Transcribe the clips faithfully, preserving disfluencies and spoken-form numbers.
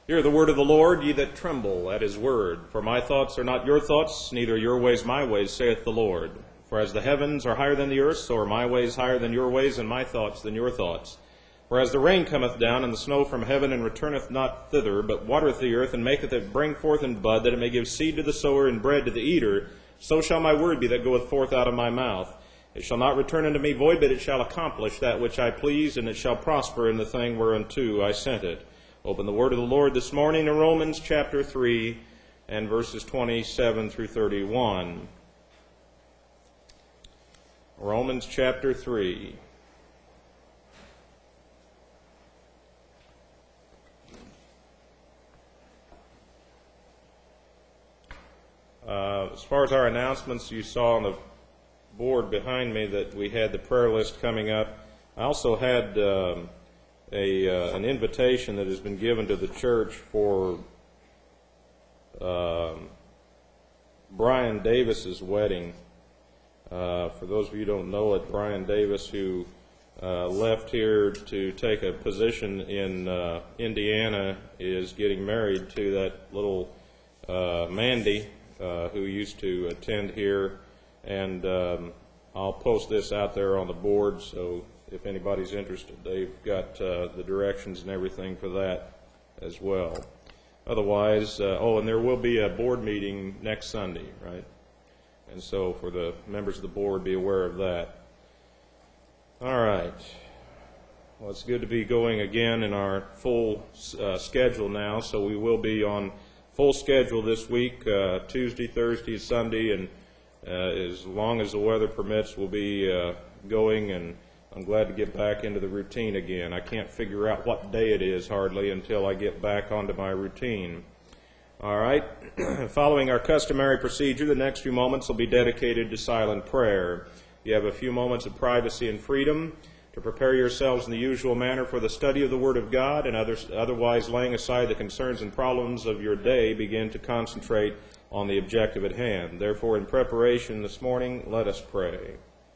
Hear the word of the Lord, ye that tremble at his word. For my thoughts are not your thoughts, neither your ways my ways, saith the Lord. For as the heavens are higher than the earth, so are my ways higher than your ways, and my thoughts than your thoughts. For as the rain cometh down, and the snow from heaven, and returneth not thither, but watereth the earth, and maketh it bring forth and bud, that it may give seed to the sower and bread to the eater, so shall my word be that goeth forth out of my mouth. It shall not return unto me void, but it shall accomplish that which I please, and it shall prosper in the thing whereunto I sent it. Open the word of the Lord this morning in Romans chapter three and verses twenty-seven through thirty-one. Romans chapter three. Uh, as far as our announcements, you saw on the board behind me that we had the prayer list coming up. I also had um, a uh, an invitation that has been given to the church for uh, Brian Davis's wedding. Uh, for those of you who don't know it, Brian Davis, who uh, left here to take a position in uh, Indiana, is getting married to that little uh, Mandy, uh, who used to attend here. And um, I'll post this out there on the board, so if anybody's interested, they've got uh, the directions and everything for that as well. Otherwise, uh, oh, and there will be a board meeting next Sunday, right? And so for the members of the board, be aware of that. All right. Well, it's good to be going again in our full uh, schedule now, so we will be on full schedule this week, uh, Tuesday, Thursday, Sunday, and uh, as long as the weather permits, we'll be uh, going, and I'm glad to get back into the routine again. I can't figure out what day it is hardly until I get back onto my routine. All right. Following our customary procedure, the next few moments will be dedicated to silent prayer. You have a few moments of privacy and freedom to prepare yourselves in the usual manner for the study of the Word of God, and others, otherwise laying aside the concerns and problems of your day, begin to concentrate on the objective at hand. Therefore, in preparation this morning, let us pray.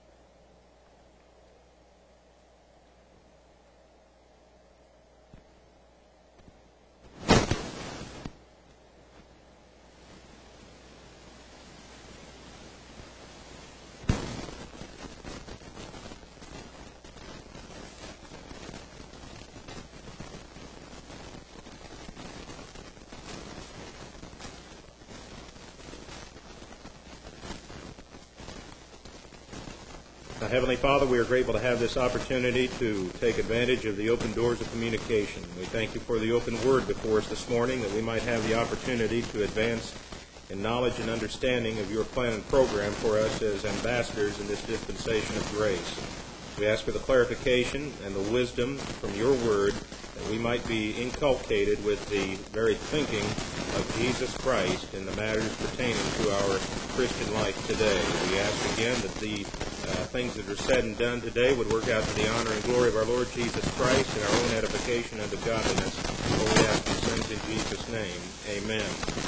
Heavenly Father, we are grateful to have this opportunity to take advantage of the open doors of communication. We thank you for the open word before us this morning, that we might have the opportunity to advance in knowledge and understanding of your plan and program for us as ambassadors in this dispensation of grace. We ask for the clarification and the wisdom from your word, that we might be inculcated with the very thinking of Jesus Christ in the matters pertaining to our Christian life today. We ask again that the uh, things that are said and done today would work out to the honor and glory of our Lord Jesus Christ and our own edification unto godliness. For we ask these things in Jesus' name. Amen.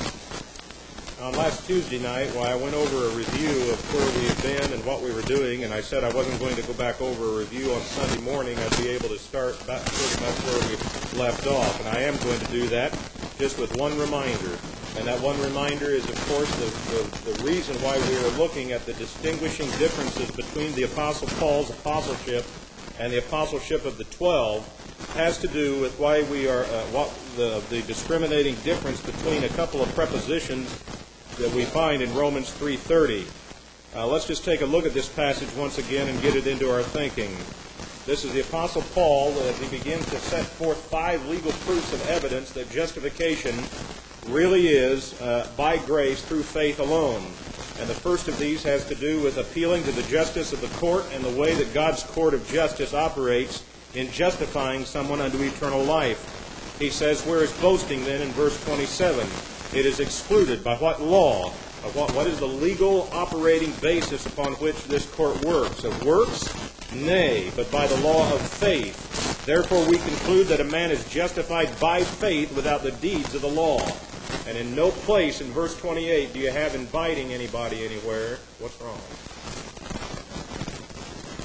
On last Tuesday night, while I went over a review of where we had been and what we were doing, and I said I wasn't going to go back over a review on Sunday morning, I'd be able to start back pretty much where we left off. And I am going to do that just with one reminder. And that one reminder is, of course, the, the, the reason why we are looking at the distinguishing differences between the Apostle Paul's apostleship and the apostleship of the twelve has to do with why we are, uh, what the, the discriminating difference between a couple of prepositions that we find in Romans three thirty. Uh, let's just take a look at this passage once again and get it into our thinking. This is the Apostle Paul as he begins to set forth five legal proofs of evidence that justification really is uh, by grace through faith alone. And the first of these has to do with appealing to the justice of the court and the way that God's court of justice operates in justifying someone unto eternal life. He says, where is boasting then in verse twenty-seven? It is excluded. By what law? Of what, what is the legal operating basis upon which this court works? Of works? Nay, but by the law of faith. Therefore we conclude that a man is justified by faith without the deeds of the law. And in no place in verse twenty-eight do you have inviting anybody anywhere. What's wrong?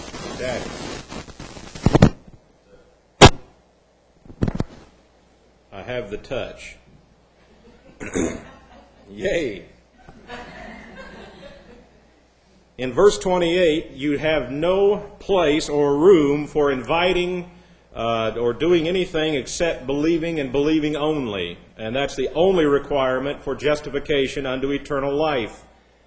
Daddy. I have the touch. Yay. In verse twenty-eight, you have no place or room for inviting uh, or doing anything except believing and believing only. And that's the only requirement for justification unto eternal life.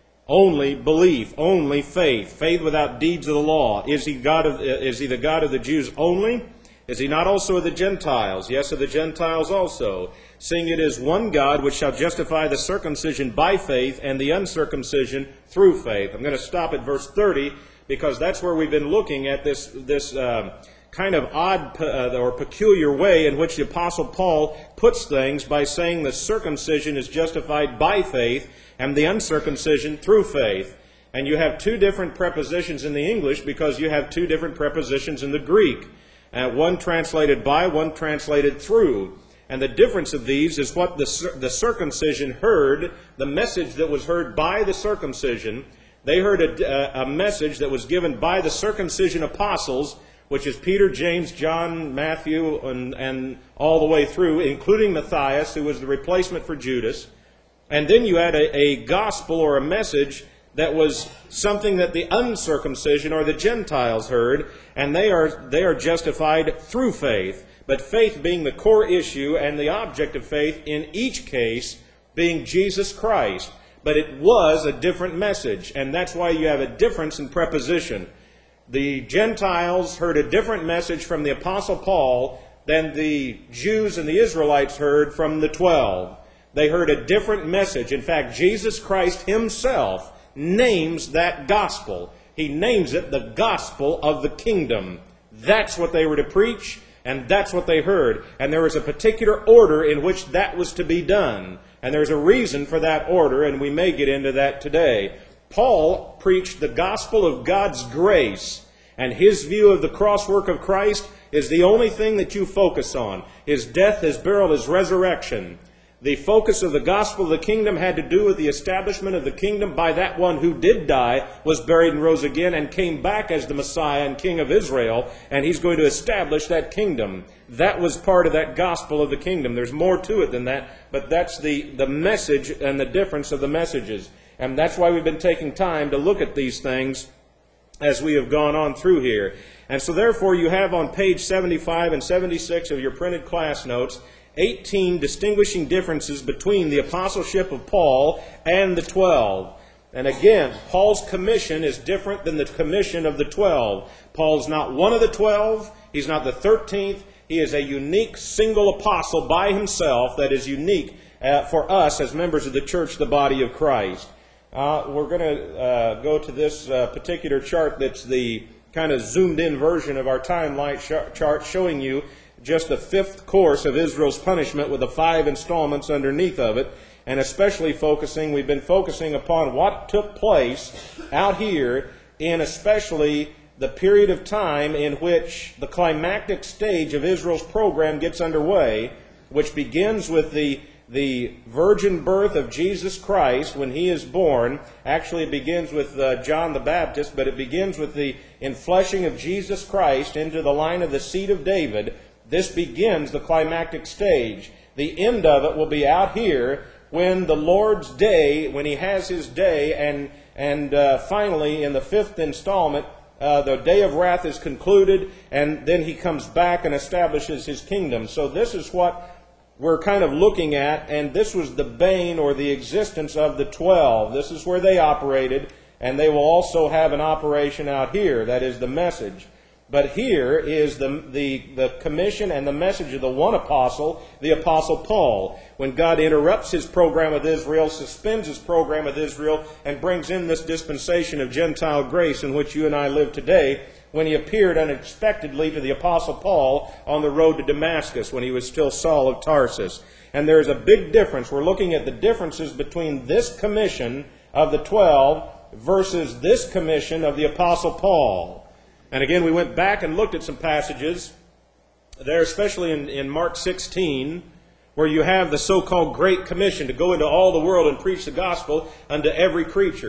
Only belief, only faith, faith without deeds of the law. Is he God of, is he the God of the Jews only? Is he not also of the Gentiles? Yes, of the Gentiles also. Seeing it is one God which shall justify the circumcision by faith and the uncircumcision through faith. I'm going to stop at verse thirty because that's where we've been looking at this, this uh, kind of odd uh, or peculiar way in which the Apostle Paul puts things by saying the circumcision is justified by faith and the uncircumcision through faith. And you have two different prepositions in the English because you have two different prepositions in the Greek. Uh, one translated by, one translated through. And the difference of these is what the, the circumcision heard, the message that was heard by the circumcision. They heard a, a message that was given by the circumcision apostles, which is Peter, James, John, Matthew, and, and all the way through, including Matthias, who was the replacement for Judas. And then you had a, a gospel or a message that was something that the uncircumcision or the Gentiles heard, and they are they are justified through faith. But faith being the core issue and the object of faith in each case being Jesus Christ. But it was a different message, and that's why you have a difference in preposition. The Gentiles heard a different message from the Apostle Paul than the Jews and the Israelites heard from the twelve. They heard a different message. In fact, Jesus Christ himself names that gospel. He names it the gospel of the kingdom. That's what they were to preach, and that's what they heard. And there was a particular order in which that was to be done. And there's a reason for that order, and we may get into that today. Paul preached the gospel of God's grace, and his view of the cross work of Christ is the only thing that you focus on. His death, his burial, his resurrection. The focus of the gospel of the kingdom had to do with the establishment of the kingdom by that one who did die, was buried and rose again, and came back as the Messiah and King of Israel, and he's going to establish that kingdom. That was part of that gospel of the kingdom. There's more to it than that, but that's the, the message and the difference of the messages. And that's why we've been taking time to look at these things as we have gone on through here. And so therefore you have on page seventy-five and seventy-six of your printed class notes eighteen distinguishing differences between the apostleship of Paul and the twelve. And again, Paul's commission is different than the commission of the twelve. Paul's not one of the twelve. He's not the thirteenth. He is a unique single apostle by himself that is unique uh, for us as members of the church, the body of Christ. Uh, we're going to uh, go to this uh, particular chart that's the kind of zoomed in version of our timeline sh- chart showing you just the fifth course of Israel's punishment with the five installments underneath of it, and especially focusing, we've been focusing upon what took place out here in especially the period of time in which the climactic stage of Israel's program gets underway, which begins with the, the virgin birth of Jesus Christ when he is born. Actually, it begins with uh, John the Baptist, but it begins with the infleshing of Jesus Christ into the line of the seed of David. This begins the climactic stage. The end of it will be out here when the Lord's day, when he has his day, and and uh, finally in the fifth installment, uh, the day of wrath is concluded, and then he comes back and establishes his kingdom. So this is what we're kind of looking at, and this was the bane or the existence of the twelve. This is where they operated, and they will also have an operation out here. That is the message. But here is the, the, the commission and the message of the one apostle, the Apostle Paul. When God interrupts his program with Israel, suspends his program with Israel, and brings in this dispensation of Gentile grace in which you and I live today, when he appeared unexpectedly to the Apostle Paul on the road to Damascus when he was still Saul of Tarsus. And there's a big difference. We're looking at the differences between this commission of the twelve versus this commission of the Apostle Paul. And again, we went back and looked at some passages there, especially in, in Mark sixteen, where you have the so-called Great Commission to go into all the world and preach the gospel unto every creature.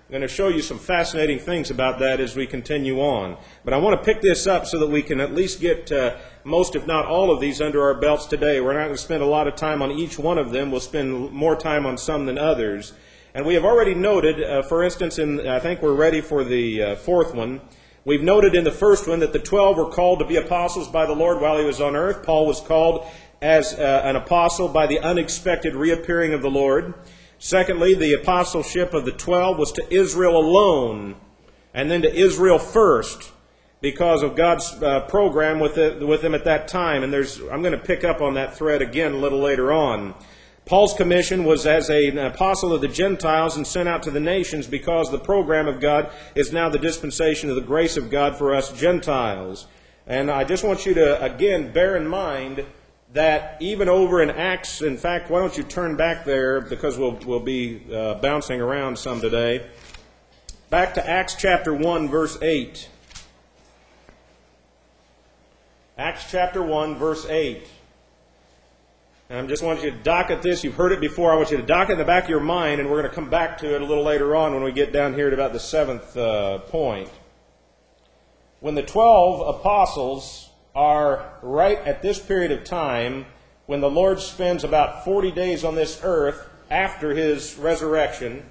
I'm going to show you some fascinating things about that as we continue on. But I want to pick this up so that we can at least get uh, most, if not all, of these under our belts today. We're not going to spend a lot of time on each one of them. We'll spend more time on some than others. And we have already noted, uh, for instance, in, I think we're ready for the uh, fourth one. We've noted in the first one that the twelve were called to be apostles by the Lord while he was on earth. Paul was called as uh, an apostle by the unexpected reappearing of the Lord. Secondly, the apostleship of the twelve was to Israel alone, and then to Israel first, because of God's uh, program with it, with them at that time. And there's, I'm going to pick up on that thread again a little later on. Paul's commission was as a, an apostle of the Gentiles and sent out to the nations, because the program of God is now the dispensation of the grace of God for us Gentiles. And I just want you to, again, bear in mind that even over in Acts, in fact, why don't you turn back there, because we'll, we'll be uh, bouncing around some today. Back to Acts chapter one, verse eight. Acts chapter one, verse eight. And I just want you to docket this. You've heard it before. I want you to docket in the back of your mind, and we're going to come back to it a little later on when we get down here to about the seventh uh, point. When the twelve apostles are right at this period of time when the Lord spends about forty days on this earth after his resurrection,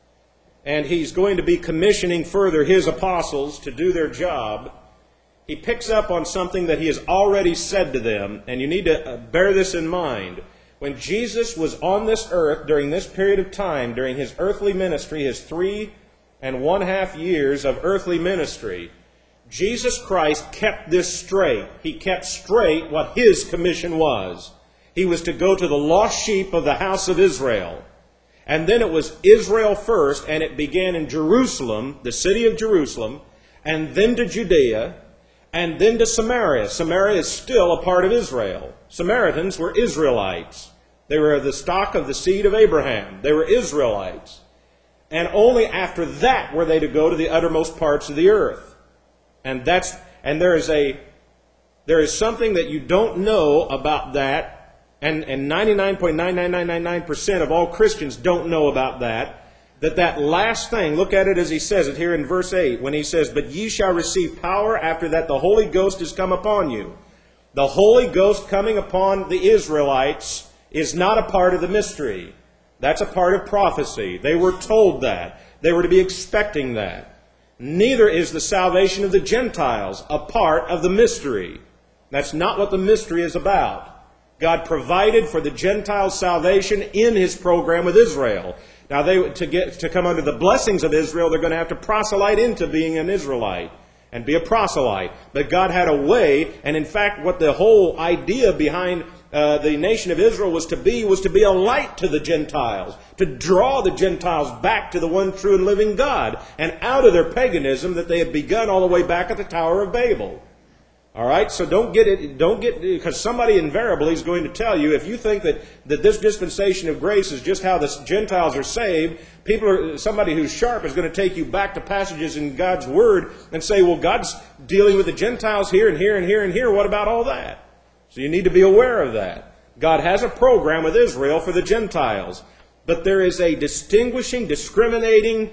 and he's going to be commissioning further his apostles to do their job, he picks up on something that he has already said to them, and you need to bear this in mind. When Jesus was on this earth during this period of time, during his earthly ministry, his three and one half years of earthly ministry, Jesus Christ kept this straight. He kept straight what his commission was. He was to go to the lost sheep of the house of Israel. And then it was Israel first, and it began in Jerusalem, the city of Jerusalem, and then to Judea, and then to Samaria. Samaria is still a part of Israel. Samaritans were Israelites. They were the stock of the seed of Abraham. They were Israelites. And only after that were they to go to the uttermost parts of the earth. And that's and there is a there is something that you don't know about that, and, and ninety-nine point nine nine nine nine nine percent of all Christians don't know about that, that that last thing, look at it as he says it here in verse eight, when he says, "But ye shall receive power after that the Holy Ghost is come upon you." The Holy Ghost coming upon the Israelites is not a part of the mystery. That's a part of prophecy. They were told that. They were to be expecting that. Neither is the salvation of the Gentiles a part of the mystery. That's not what the mystery is about. God provided for the Gentiles' salvation in his program with Israel. Now, they to get to come under the blessings of Israel, they're going to have to proselyte into being an Israelite and be a proselyte. But God had a way, and in fact, what the whole idea behind Uh, the nation of Israel was to be, was to be a light to the Gentiles, to draw the Gentiles back to the one true and living God, and out of their paganism that they had begun all the way back at the Tower of Babel. All right, so don't get it, don't get, because somebody invariably is going to tell you, if you think that, that this dispensation of grace is just how the Gentiles are saved, people are, somebody who's sharp is going to take you back to passages in God's Word and say, well, God's dealing with the Gentiles here and here and here and here. What about all that? So you need to be aware of that. God has a program with Israel for the Gentiles. But there is a distinguishing, discriminating,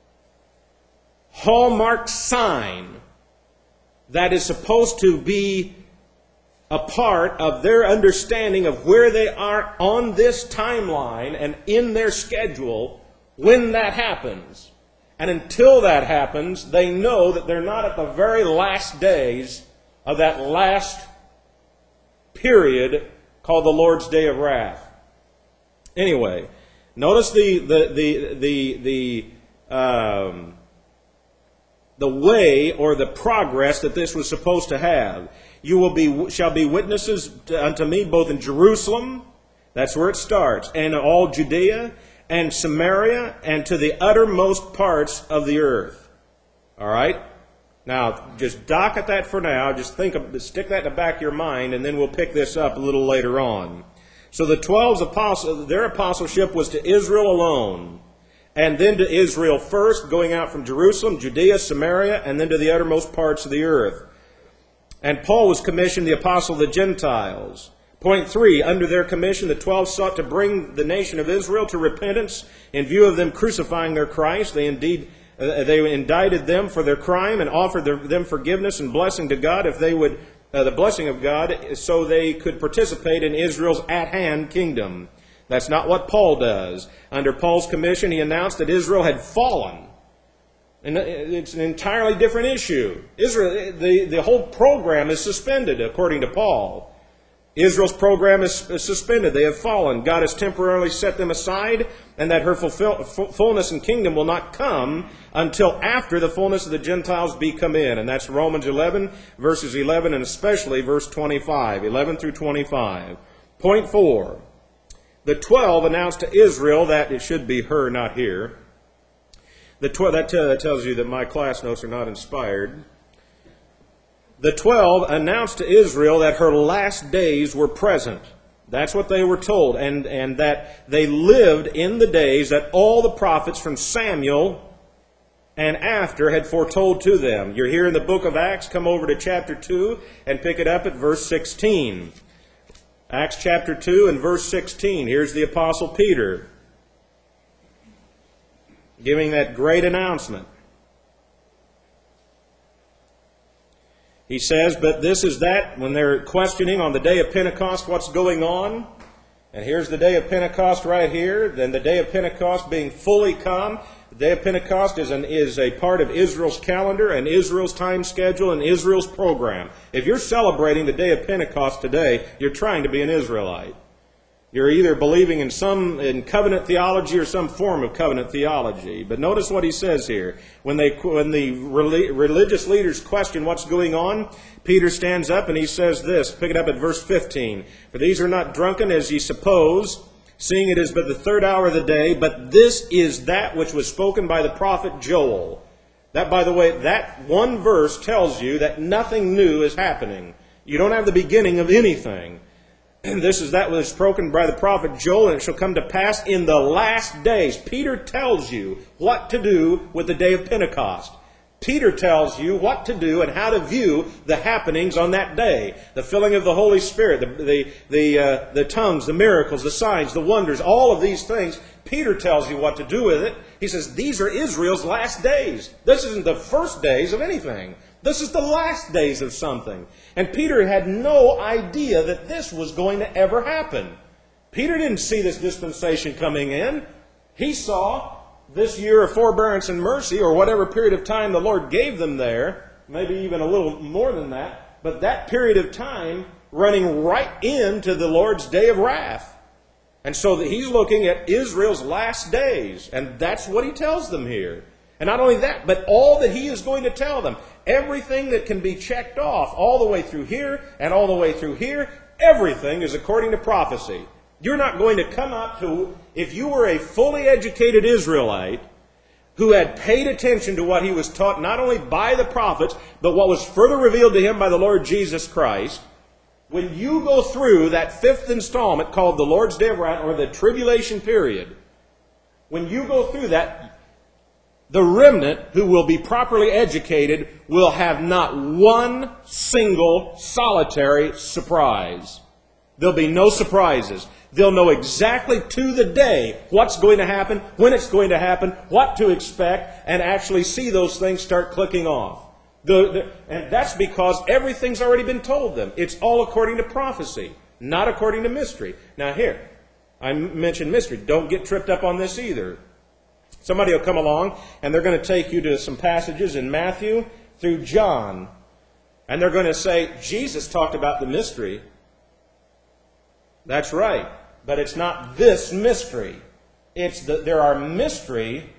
hallmark sign that is supposed to be a part of their understanding of where they are on this timeline and in their schedule when that happens. And until that happens, they know that they're not at the very last days of that last period called the Lord's Day of Wrath. Anyway, notice the the the the the um, the way or the progress that this was supposed to have. You will be shall be witnesses unto me both in Jerusalem, that's where it starts, and all Judea and Samaria and to the uttermost parts of the earth. All right. Now, just docket that for now. Just think of, stick that in the back of your mind, and then we'll pick this up a little later on. So the twelve's apostle, their apostleship was to Israel alone, and then to Israel first, going out from Jerusalem, Judea, Samaria, and then to the uttermost parts of the earth. And Paul was commissioned the apostle of the Gentiles. Point three, under their commission, the twelve sought to bring the nation of Israel to repentance in view of them crucifying their Christ. They indeed uh, they indicted them for their crime and offered their, them forgiveness and blessing to God if they would, uh, the blessing of God, so they could participate in Israel's at-hand kingdom. That's not what Paul does. Under Paul's commission, he announced that Israel had fallen. And it's an entirely different issue. Israel, the, the whole program is suspended, according to Paul. Israel's program is suspended. They have fallen. God has temporarily set them aside, and that her fulfill, fullness and kingdom will not come until after the fullness of the Gentiles be come in. And that's Romans eleven, verses eleven, and especially verse twenty-five, eleven through twenty-five. Point four. The twelve announced to Israel that, it should be her, not here. The tw- that, t- that tells you that my class notes are not inspired. The twelve announced to Israel that her last days were present. That's what they were told. And, and that they lived in the days that all the prophets from Samuel and after had foretold to them. You're here in the book of Acts. Come over to chapter two and pick it up at verse sixteen. Acts chapter two and verse sixteen. Here's the Apostle Peter giving that great announcement. He says, but this is that, when they're questioning on the day of Pentecost what's going on, and here's the day of Pentecost right here, then the day of Pentecost being fully come. The day of Pentecost is, an, is a part of Israel's calendar and Israel's time schedule and Israel's program. If you're celebrating the day of Pentecost today, you're trying to be an Israelite. You're either believing in some in covenant theology or some form of covenant theology. But notice what he says here. When they when the religious leaders question what's going on, Peter stands up and he says this. Pick it up at verse fifteen. For these are not drunken as ye suppose, seeing it is but the third hour of the day, but this is that which was spoken by the prophet Joel. That, by the way, that one verse tells you that nothing new is happening. You don't have the beginning of anything. And this is that which was spoken by the prophet Joel, and it shall come to pass in the last days. Peter tells you what to do with the day of Pentecost. Peter tells you what to do and how to view the happenings on that day. The filling of the Holy Spirit, the, the, the, uh, the tongues, the miracles, the signs, the wonders, all of these things. Peter tells you what to do with it. He says, these are Israel's last days. This isn't the first days of anything. This is the last days of something. And Peter had no idea that this was going to ever happen. Peter didn't see this dispensation coming in. He saw this year of forbearance and mercy, or whatever period of time the Lord gave them there, maybe even a little more than that, but that period of time running right into the Lord's day of wrath. And so that he's looking at Israel's last days, and that's what he tells them here. And not only that, but all that he is going to tell them, everything that can be checked off all the way through here and all the way through here, everything is according to prophecy. You're not going to come up to, if you were a fully educated Israelite who had paid attention to what he was taught not only by the prophets, but what was further revealed to him by the Lord Jesus Christ, when you go through that fifth installment called the Lord's Day of Wrath, or the tribulation period, when you go through that, the remnant who will be properly educated will have not one single solitary surprise. There'll be no surprises. They'll know exactly to the day what's going to happen, when it's going to happen, what to expect, and actually see those things start clicking off. The, the, and that's because everything's already been told them. It's all according to prophecy, not according to mystery. Now here, I mentioned mystery. Don't get tripped up on this either. Somebody will come along and they're going to take you to some passages in Matthew through John. And they're going to say, Jesus talked about the mystery. That's right. But it's not this mystery. It's that there are mystery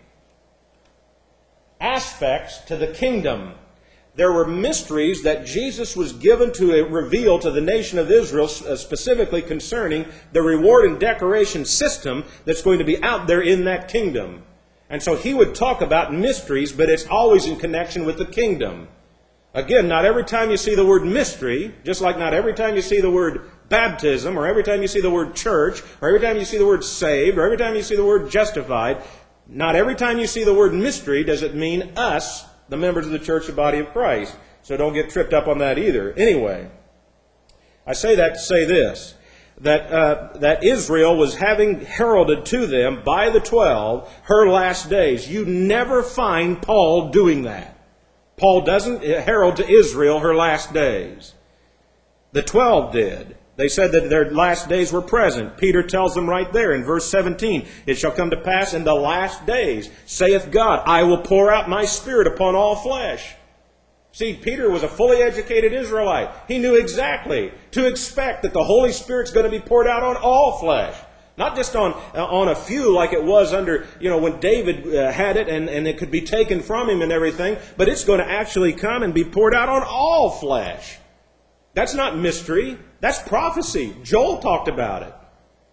aspects to the kingdom. There were mysteries that Jesus was given to reveal to the nation of Israel, specifically concerning the reward and decoration system that's going to be out there in that kingdom. And so he would talk about mysteries, but it's always in connection with the kingdom. Again, not every time you see the word mystery, just like not every time you see the word baptism, or every time you see the word church, or every time you see the word saved, or every time you see the word justified, not every time you see the word mystery does it mean us, the members of the church, the body of Christ. So don't get tripped up on that either. Anyway, I say that to say this. that uh, that Israel was having heralded to them by the twelve her last days. You never find Paul doing that. Paul doesn't herald to Israel her last days. The twelve did. They said that their last days were present. Peter tells them right there in verse seventeen, "It shall come to pass in the last days, saith God, I will pour out my Spirit upon all flesh." See, Peter was a fully educated Israelite. He knew exactly to expect that the Holy Spirit's going to be poured out on all flesh. Not just on uh, on a few like it was under, you know, when David uh, had it and, and it could be taken from him and everything, but it's going to actually come and be poured out on all flesh. That's not mystery. That's prophecy. Joel talked about it.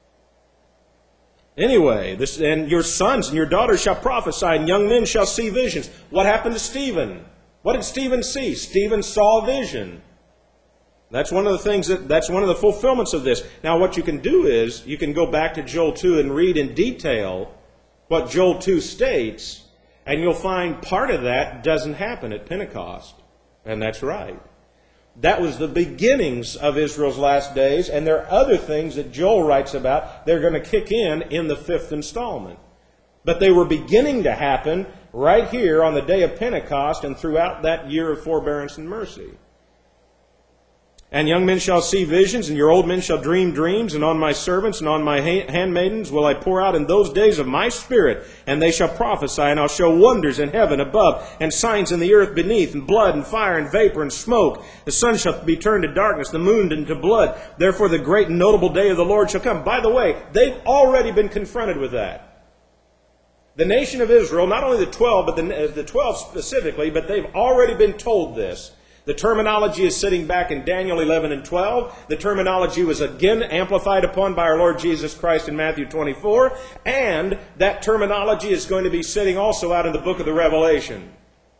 Anyway, this, and your sons and your daughters shall prophesy, and young men shall see visions. What happened to Stephen? What did Stephen see? Stephen saw a vision. That's one of the things that, that's one of the fulfillments of this. Now what you can do is, you can go back to Joel two and read in detail what Joel two states, and you'll find part of that doesn't happen at Pentecost. And that's right. That was the beginnings of Israel's last days, and there are other things that Joel writes about they're going to kick in in the fifth installment. But they were beginning to happen right here on the day of Pentecost and throughout that year of forbearance and mercy. "And young men shall see visions, and your old men shall dream dreams, and on my servants and on my handmaidens will I pour out in those days of my Spirit, and they shall prophesy, and I'll show wonders in heaven above, and signs in the earth beneath, and blood and fire and vapor and smoke. The sun shall be turned to darkness, the moon into blood. Therefore the great and notable day of the Lord shall come." By the way, they've already been confronted with that. The nation of Israel, not only the twelve, but the, the twelve specifically, but they've already been told this. The terminology is sitting back in Daniel eleven and twelve. The terminology was again amplified upon by our Lord Jesus Christ in Matthew twenty-four. And that terminology is going to be sitting also out in the book of the Revelation.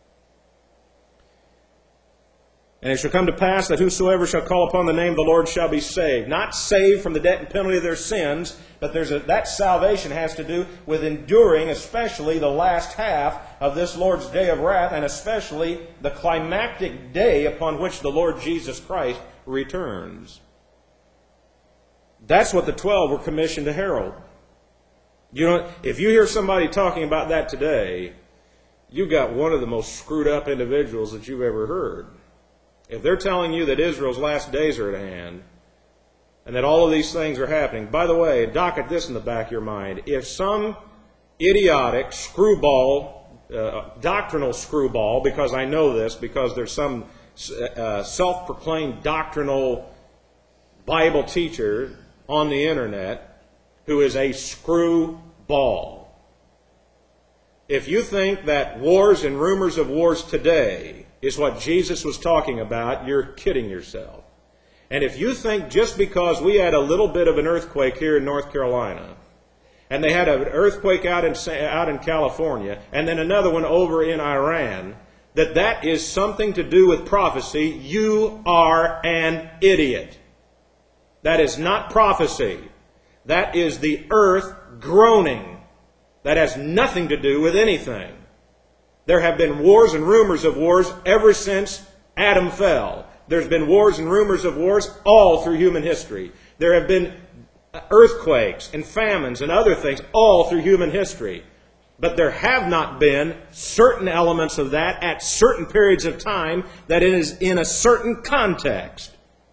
"And it shall come to pass that whosoever shall call upon the name of the Lord shall be saved." Not saved from the debt and penalty of their sins, but there's a, that salvation has to do with enduring, especially the last half of this Lord's day of wrath, and especially the climactic day upon which the Lord Jesus Christ returns. That's what the twelve were commissioned to herald. You know, if you hear somebody talking about that today, you've got one of the most screwed up individuals that you've ever heard. If they're telling you that Israel's last days are at hand, and that all of these things are happening, by the way, docket this in the back of your mind. If some idiotic screwball, uh, doctrinal screwball, because I know this, because there's some uh, self-proclaimed doctrinal Bible teacher on the internet who is a screwball. If you think that wars and rumors of wars today is what Jesus was talking about, you're kidding yourself. And if you think just because we had a little bit of an earthquake here in North Carolina, and they had an earthquake out in, out in California, and then another one over in Iran, that that is something to do with prophecy, you are an idiot. That is not prophecy. That is the earth groaning. That has nothing to do with anything. There have been wars and rumors of wars ever since Adam fell. There's been wars and rumors of wars all through human history. There have been earthquakes and famines and other things all through human history. But there have not been certain elements of that at certain periods of time that it is in a certain context.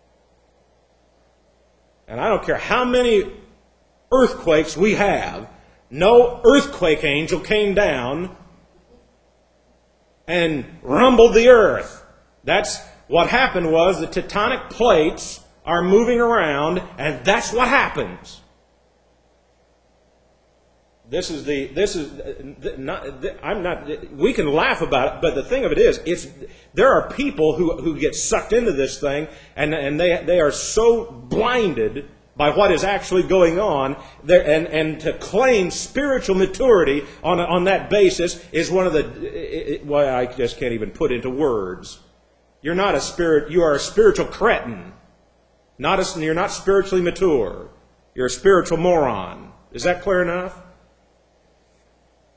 And I don't care how many earthquakes we have, no earthquake angel came down and rumbled the earth. That's what happened was the tectonic plates are moving around, and that's what happens. This is the, this is, not, I'm not, we can laugh about it, but the thing of it is, it's, there are people who, who get sucked into this thing, and, and they, they are so blinded by what is actually going on, there, and, and to claim spiritual maturity on, on that basis is one of the, it, it, well, I just can't even put into words. You're not a spirit, you are a spiritual cretin. Not a, you're not spiritually mature. You're a spiritual moron. Is that clear enough?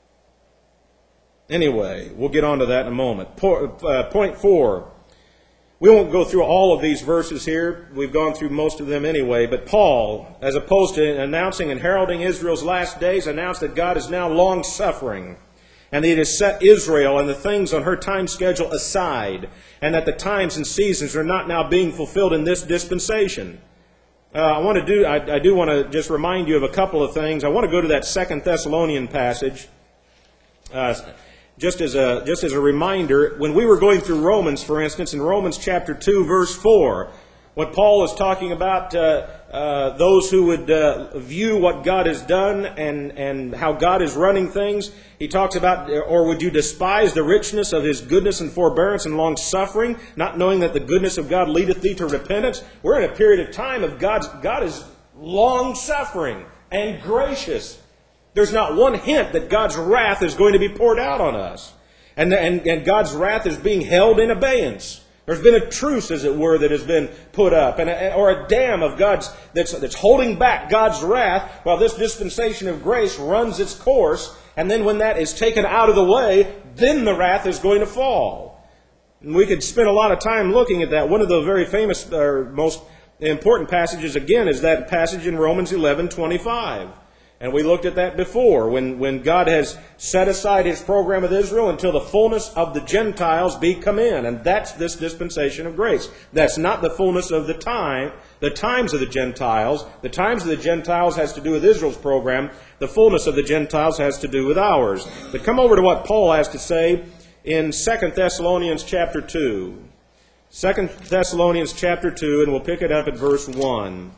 Anyway, we'll get on to that in a moment. Po- uh, point four. We won't go through all of these verses here. We've gone through most of them anyway. But Paul, as opposed to announcing and heralding Israel's last days, announced that God is now long-suffering, and that He has set Israel and the things on her time schedule aside, and that the times and seasons are not now being fulfilled in this dispensation. Uh, I want to do. I, I do want to just remind you of a couple of things. I want to go to that Second Thessalonian passage. Uh, Just as a just as a reminder, when we were going through Romans, for instance, in Romans chapter two, verse four, what Paul is talking about, uh, uh, those who would uh, view what God has done and, and how God is running things, he talks about, or would you despise the richness of His goodness and forbearance and long-suffering, not knowing that the goodness of God leadeth thee to repentance? We're in a period of time of God's, God is long-suffering and gracious. There's not one hint that God's wrath is going to be poured out on us. And, and, and God's wrath is being held in abeyance. There's been a truce, as it were, that has been put up, and a, or a dam of God's that's, that's holding back God's wrath while this dispensation of grace runs its course. And then when that is taken out of the way, then the wrath is going to fall. And we could spend a lot of time looking at that. One of the very famous, or most important passages, again, is that passage in Romans eleven twenty-five. And we looked at that before, when, when God has set aside His program with Israel until the fullness of the Gentiles be come in. And that's this dispensation of grace. That's not the fullness of the time, the times of the Gentiles. The times of the Gentiles has to do with Israel's program. The fullness of the Gentiles has to do with ours. But come over to what Paul has to say in Second Thessalonians chapter two. Second Thessalonians chapter two, and we'll pick it up at verse one.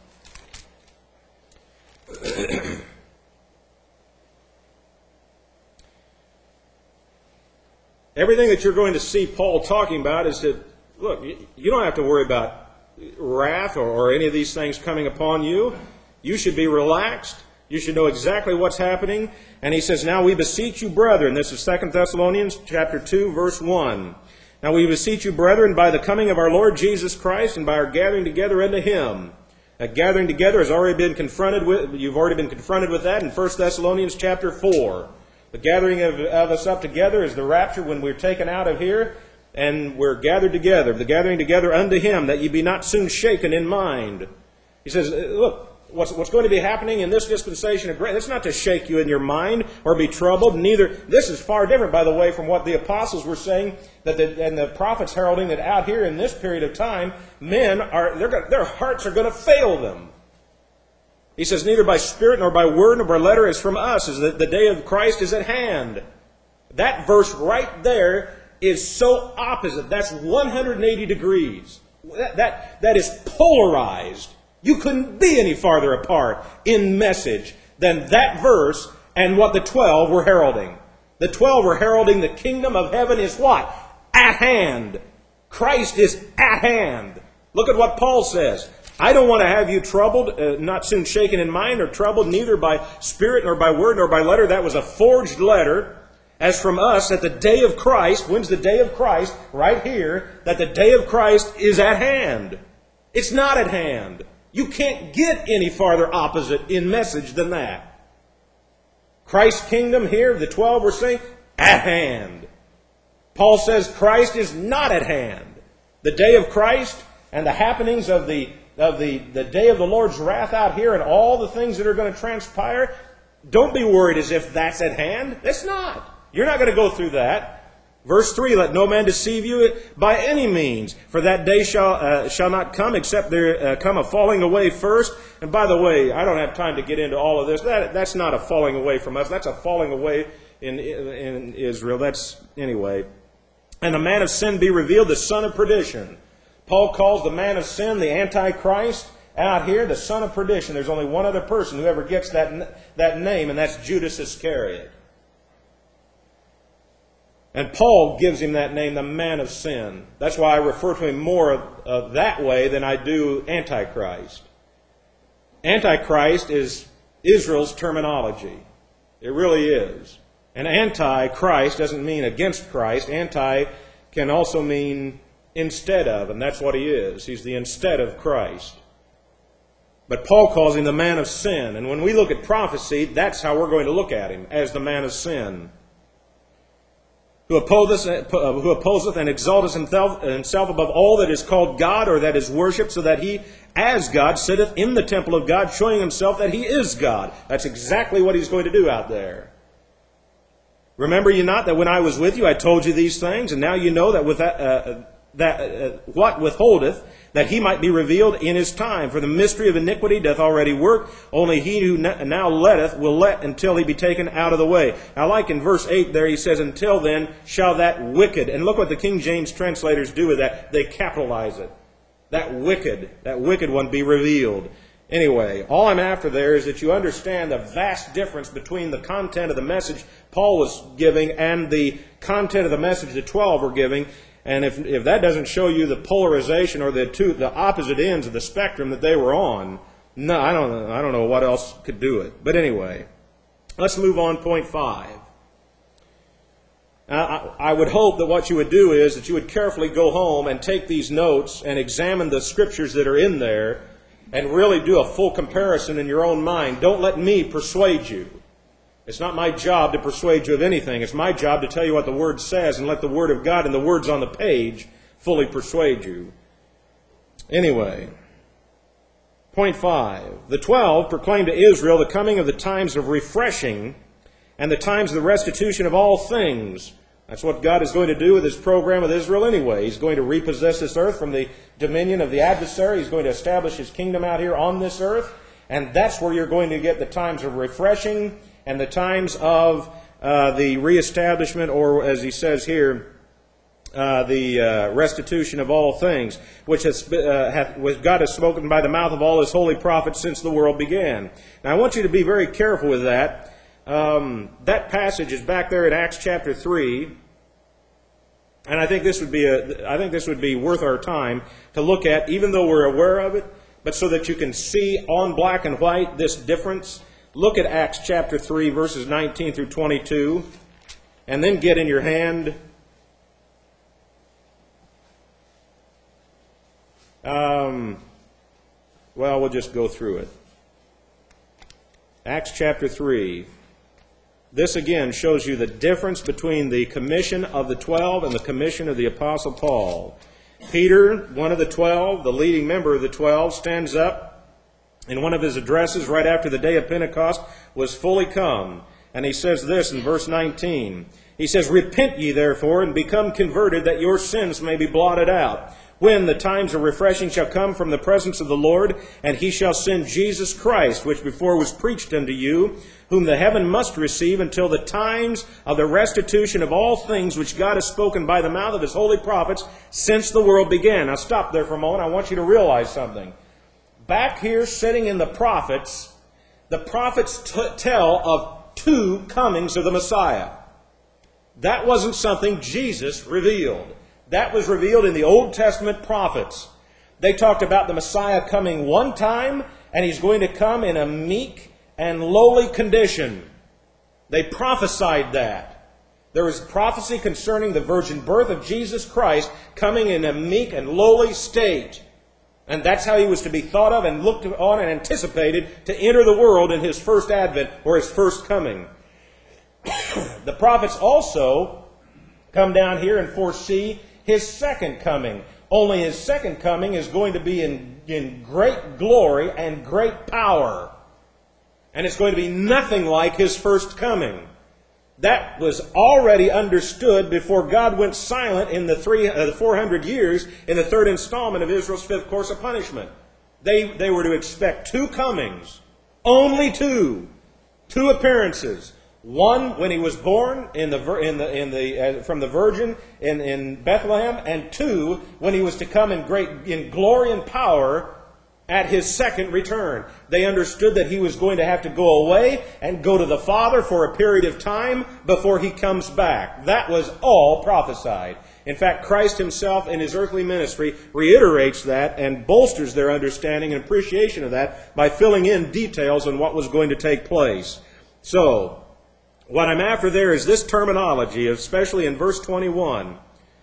Everything that you're going to see Paul talking about is that, look, you don't have to worry about wrath or, or any of these things coming upon you. You should be relaxed. You should know exactly what's happening. And he says, now we beseech you, brethren. This is Second Thessalonians chapter two, verse one. Now we beseech you, brethren, by the coming of our Lord Jesus Christ and by our gathering together unto Him. That gathering together has already been confronted with, you've already been confronted with that in First Thessalonians chapter four. The gathering of, of us up together is the rapture when we're taken out of here and we're gathered together. The gathering together unto Him, that ye be not soon shaken in mind. He says, look, what's, what's going to be happening in this dispensation of grace, it's not to shake you in your mind or be troubled. Neither, this is far different, by the way, from what the apostles were saying that the, and the prophets heralding that out here in this period of time, men are, they're, their hearts are going to fail them. He says, neither by spirit nor by word nor by letter is from us, is that the day of Christ is at hand. That verse right there is so opposite. That's one hundred eighty degrees. That, that, that is polarized. You couldn't be any farther apart in message than that verse and what the twelve were heralding. The twelve were heralding the kingdom of heaven is what? At hand. Christ is at hand. Look at what Paul says. I don't want to have you troubled, uh, not soon shaken in mind or troubled, neither by spirit nor by word nor by letter. That was a forged letter, as from us at the day of Christ. When's the day of Christ? Right here, that the day of Christ is at hand. It's not at hand. You can't get any farther opposite in message than that. Christ's kingdom here, the twelve were saying, at hand. Paul says Christ is not at hand. The day of Christ and the happenings of the of the, the day of the Lord's wrath out here and all the things that are going to transpire, don't be worried as if that's at hand. It's not. You're not going to go through that. Verse three, let no man deceive you by any means, for that day shall uh, shall not come except there uh, come a falling away first. And by the way, I don't have time to get into all of this. That That's not a falling away from us. That's a falling away in, in Israel. That's, anyway. And the man of sin be revealed, the son of perdition. Paul calls the man of sin the Antichrist. Out here, the son of perdition. There's only one other person who ever gets that, that name, and that's Judas Iscariot. And Paul gives him that name, the man of sin. That's why I refer to him more uh, that way than I do Antichrist. Antichrist is Israel's terminology. It really is. And Antichrist doesn't mean against Christ. Anti can also mean instead of, and that's what he is. He's the instead of Christ. But Paul calls him the man of sin. And when we look at prophecy, that's how we're going to look at him, as the man of sin. who opposeth, who opposeth and exalteth himself, himself above all that is called God or that is worshipped, so that he, as God, sitteth in the temple of God, showing himself that he is God. That's exactly what he's going to do out there. Remember ye not that when I was with you, I told you these things, and now you know that with that, uh, that uh, what withholdeth, that he might be revealed in his time. For the mystery of iniquity doth already work. Only he who now letteth will let until he be taken out of the way. Now, like in verse eight there, he says, until then shall that wicked. And look what the King James translators do with that. They capitalize it. That wicked, that wicked one be revealed. Anyway, all I'm after there is that you understand the vast difference between the content of the message Paul was giving and the content of the message the twelve were giving. And if if that doesn't show you the polarization or the two the opposite ends of the spectrum that they were on, no, I don't know, I don't know what else could do it. But anyway, let's move on. Point five. Now, I, I would hope that what you would do is that you would carefully go home and take these notes and examine the scriptures that are in there and really do a full comparison in your own mind. Don't let me persuade you. It's not my job to persuade you of anything. It's my job to tell you what the Word says and let the Word of God and the words on the page fully persuade you. Anyway, point five. The twelve proclaimed to Israel the coming of the times of refreshing and the times of the restitution of all things. That's what God is going to do with His program with Israel anyway. He's going to repossess this earth from the dominion of the adversary. He's going to establish His kingdom out here on this earth. And that's where you're going to get the times of refreshing and the times of uh, the reestablishment, or as he says here, uh, the uh, restitution of all things, which has, uh, hath, which God has spoken by the mouth of all His holy prophets since the world began. Now I want you to be very careful with that. Um, that passage is back there in Acts chapter three, and I think this would be a, I think this would be worth our time to look at, even though we're aware of it, but so that you can see on black and white this difference. Look at Acts chapter three, verses nineteen through twenty-two, and then get in your hand um, well, we'll just go through it. Acts chapter three. This again shows you the difference between the commission of the twelve and the commission of the Apostle Paul. Peter, one of the twelve, the leading member of the twelve, stands up in one of his addresses right after the day of Pentecost was fully come. And he says this in verse nineteen. He says, repent ye therefore and become converted, that your sins may be blotted out, when the times of refreshing shall come from the presence of the Lord, and He shall send Jesus Christ, which before was preached unto you, whom the heaven must receive until the times of the restitution of all things which God has spoken by the mouth of His holy prophets since the world began. Now stop there for a moment. I want you to realize something. Back here sitting in the prophets, the prophets t- tell of two comings of the Messiah. That wasn't something Jesus revealed. That was revealed in the Old Testament prophets. They talked about the Messiah coming one time, and He's going to come in a meek and lowly condition. They prophesied that. There was prophecy concerning the virgin birth of Jesus Christ coming in a meek and lowly state. And that's how He was to be thought of and looked on and anticipated to enter the world in His first advent or His first coming. The prophets also come down here and foresee His second coming. Only His second coming is going to be in, in great glory and great power. And it's going to be nothing like His first coming. That was already understood before God went silent in the three, uh, the four hundred years in the third installment of Israel's fifth course of punishment. They, they were to expect two comings, only two, two appearances. One when He was born in the in the in the uh, from the Virgin in, in Bethlehem, and two when He was to come in great in glory and power at His second return. They understood that He was going to have to go away and go to the Father for a period of time before He comes back. That was all prophesied. In fact, Christ Himself in His earthly ministry reiterates that and bolsters their understanding and appreciation of that by filling in details on what was going to take place. So, what I'm after there is this terminology, especially in verse twenty-one.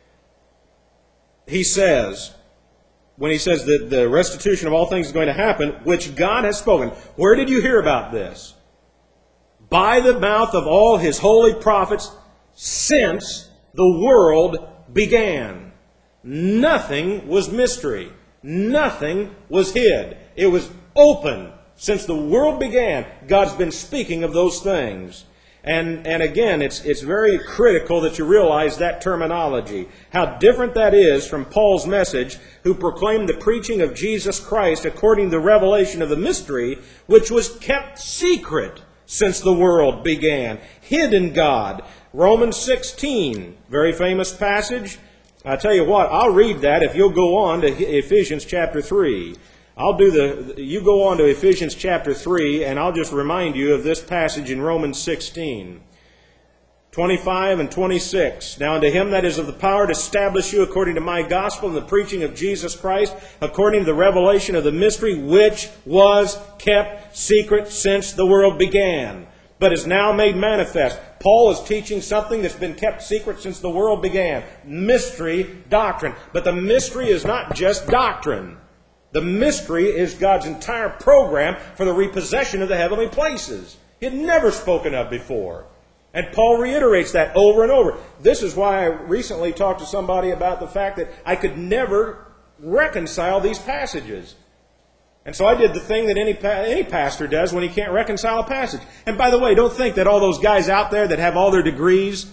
He says, when he says that the restitution of all things is going to happen, which God has spoken. Where did you hear about this? By the mouth of all His holy prophets since the world began. Nothing was mystery. Nothing was hid. It was open. Since the world began, God's been speaking of those things. And, and again, it's, it's very critical that you realize that terminology. How different that is from Paul's message, who proclaimed the preaching of Jesus Christ according to the revelation of the mystery, which was kept secret since the world began. Hid in God. Romans sixteen, very famous passage. I tell you what, I'll read that if you'll go on to Ephesians chapter three. I'll do the, you go on to Ephesians chapter three, and I'll just remind you of this passage in Romans sixteen. twenty-five and twenty-six. Now unto him that is of the power to establish you according to my gospel and the preaching of Jesus Christ, according to the revelation of the mystery which was kept secret since the world began, but is now made manifest. Paul is teaching something that's been kept secret since the world began. Mystery doctrine. But the mystery is not just doctrine. The mystery is God's entire program for the repossession of the heavenly places. He had never spoken of before. And Paul reiterates that over and over. This is why I recently talked to somebody about the fact that I could never reconcile these passages. And so I did the thing that any any pastor does when he can't reconcile a passage. And by the way, don't think that all those guys out there that have all their degrees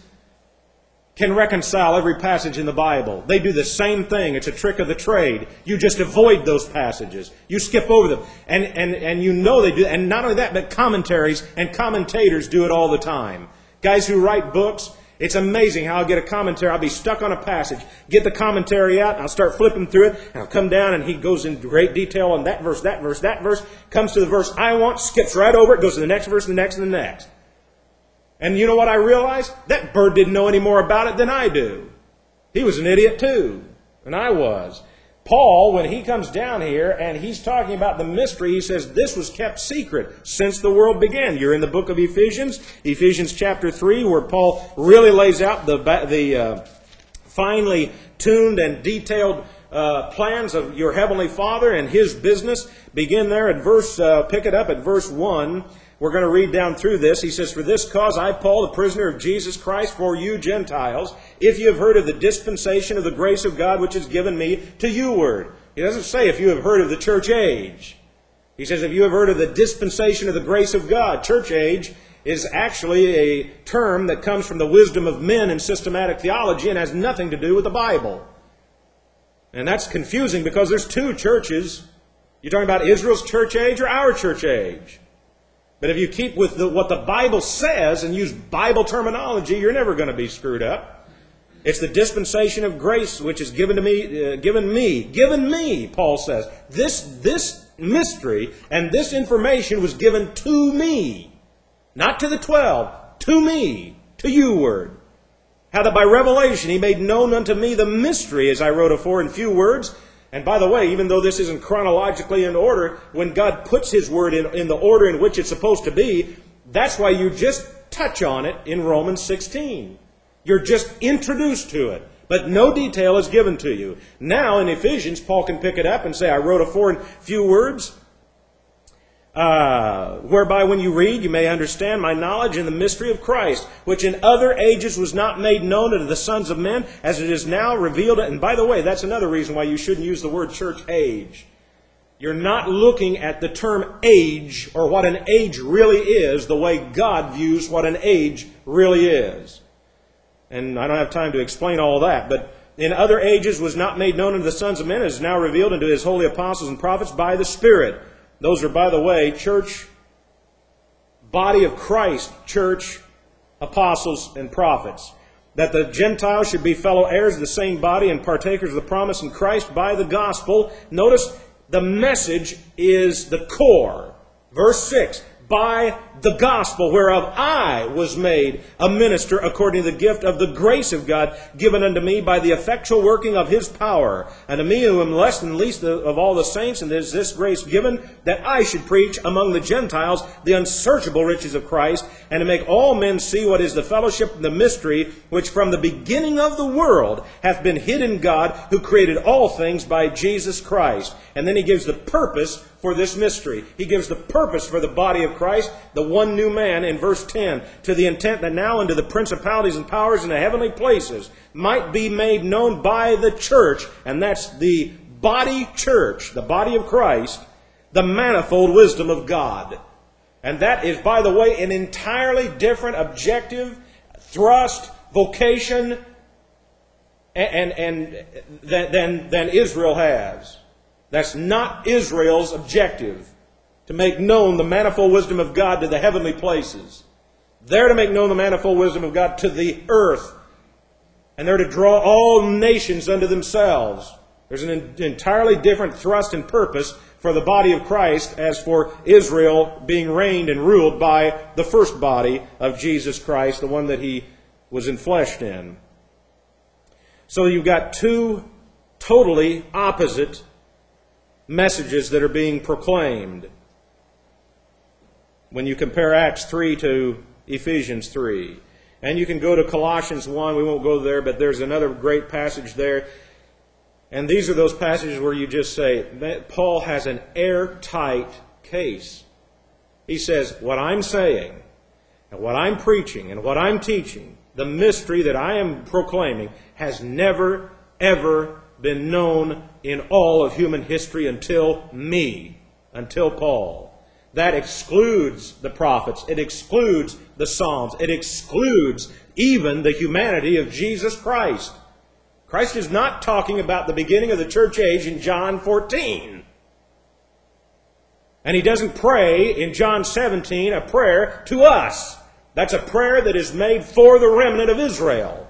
can reconcile every passage in the Bible. They do the same thing. It's a trick of the trade. You just avoid those passages. You skip over them. And, and, and you know they do. And not only that, but commentaries and commentators do it all the time. Guys who write books, it's amazing how I'll get a commentary. I'll be stuck on a passage, get the commentary out, and I'll start flipping through it, and I'll come down, and he goes into great detail on that verse, that verse, that verse, comes to the verse I want, skips right over it, goes to the next verse, the next, and the next. And you know what I realized? That bird didn't know any more about it than I do. He was an idiot too, and I was. Paul, when he comes down here and he's talking about the mystery, he says this was kept secret since the world began. You're in the book of Ephesians, Ephesians chapter three, where Paul really lays out the, the uh, finely tuned and detailed uh, plans of your heavenly Father and His business. Begin there at verse, uh, pick it up at verse one. We're going to read down through this. He says, for this cause I, Paul, the prisoner of Jesus Christ, for you Gentiles, if you have heard of the dispensation of the grace of God which is given me to you word. He doesn't say if you have heard of the church age. He says if you have heard of the dispensation of the grace of God. Church age is actually a term that comes from the wisdom of men in systematic theology and has nothing to do with the Bible. And that's confusing because there's two churches. You're talking about Israel's church age or our church age. But if you keep with the, what the Bible says and use Bible terminology, you're never going to be screwed up. It's the dispensation of grace which is given to me, uh, given me, given me, Paul says. This, this mystery and this information was given to me. Not to the twelve, to me, to you word. How that by revelation he made known unto me the mystery, as I wrote afore in few words. And by the way, even though this isn't chronologically in order, when God puts His word in, in the order in which it's supposed to be, that's why you just touch on it in Romans sixteen. You're just introduced to it, but no detail is given to you. Now in Ephesians, Paul can pick it up and say, I wrote afore in few words, Uh, whereby when you read, you may understand my knowledge in the mystery of Christ, which in other ages was not made known unto the sons of men, as it is now revealed. And by the way, that's another reason why you shouldn't use the word church age. You're not looking at the term age, or what an age really is, the way God views what an age really is. And I don't have time to explain all that, but in other ages was not made known unto the sons of men, as is now revealed unto His holy apostles and prophets by the Spirit. Those are, by the way, church, body of Christ, church, apostles, and prophets. That the Gentiles should be fellow heirs of the same body and partakers of the promise in Christ by the gospel. Notice the message is the core. Verse six, by the gospel whereof I was made a minister according to the gift of the grace of God given unto me by the effectual working of His power. And to me who am less than least of all the saints, and is this grace given, that I should preach among the Gentiles the unsearchable riches of Christ, and to make all men see what is the fellowship and the mystery, which from the beginning of the world hath been hid in God, who created all things by Jesus Christ. And then he gives the purpose for this mystery. He gives the purpose for the body of Christ, the one new man, in verse ten, to the intent that now unto the principalities and powers in the heavenly places might be made known by the church, and that's the body church, the body of Christ, the manifold wisdom of God. And that is, by the way, an entirely different objective, thrust, vocation, and, and, and than, than Israel has. That's not Israel's objective, to make known the manifold wisdom of God to the heavenly places. They're to make known the manifold wisdom of God to the earth. And they're to draw all nations unto themselves. There's an entirely different thrust and purpose for the body of Christ as for Israel being reigned and ruled by the first body of Jesus Christ, the one that He was enfleshed in. So you've got two totally opposite messages that are being proclaimed when you compare Acts three to Ephesians three. And you can go to Colossians one. We won't go there, but there's another great passage there. And these are those passages where you just say, that Paul has an airtight case. He says, what I'm saying, and what I'm preaching, and what I'm teaching, the mystery that I am proclaiming, has never, ever been known in all of human history until me, until Paul. That excludes the prophets. It excludes the Psalms. It excludes even the humanity of Jesus Christ. Christ is not talking about the beginning of the church age in John fourteen. And He doesn't pray in John seventeen a prayer to us. That's a prayer that is made for the remnant of Israel.